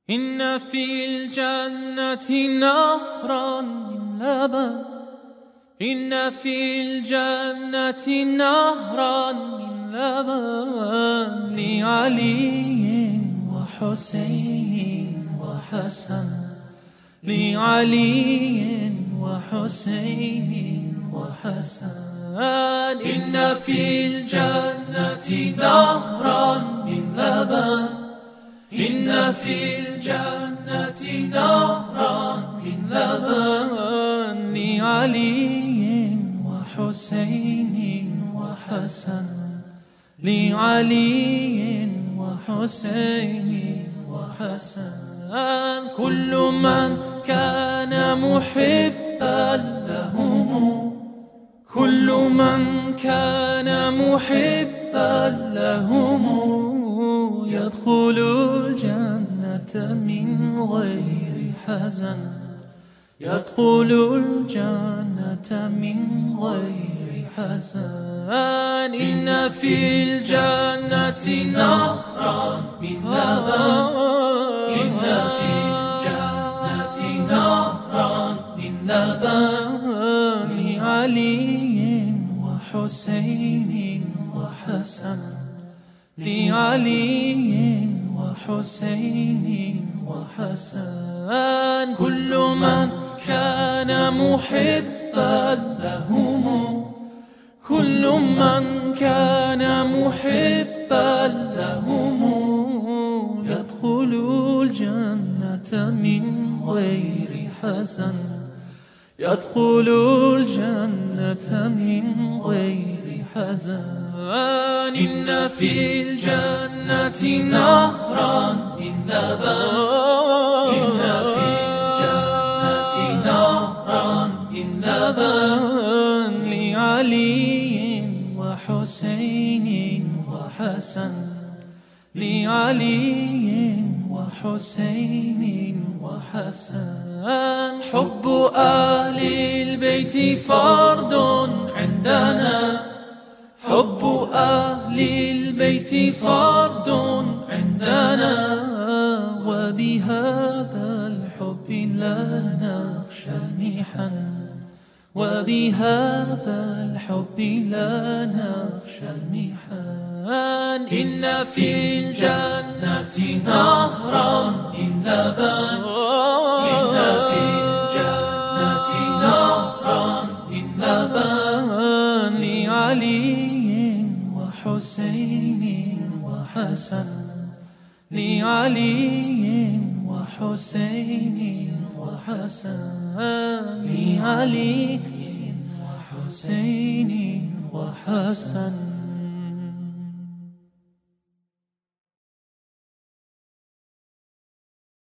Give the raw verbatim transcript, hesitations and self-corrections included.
إن في الجنة نهرا من لبن إن في الجنة نهرا من لبن لعلي وحسين وحسن لعلي وحسين وحسن إن في الجنة نهرا من لبن إن في الجنة نهرا من لبن لعلي وحسين وحسن لعلي وحسين وحسن كل من كان محبا لهم كل من كان محبا لهم يدخل الجنة من غير حزن يدخل الجنة من غير حزن إن في الجنة نهرا من لبن إن في الجنة نهرا من لبن لعلي وحسين وحسن لعلي وحسين وحسن كل من كان محبا لهم كل من كان محبا لهم يدخل الجنة من غير حزن يدخل الجنة من غير حزن إن في الجنة نهرا من لبن إن في الجنة نهرا من لبن لعلي وحسين وحسن لعلي وحسين وحسن حب أهل البيت فرض عندنا حب أهل البيت فرض عندنا وبهذا الحب لا نخشى المحن وبهذا الحب لا نخشى المحن إن في الجنة نهرا من لبن إن في الجنة نهرا من لبن لعلي وحسين وحسن لعلي وحسين وحسن لعلي وحسين وحسن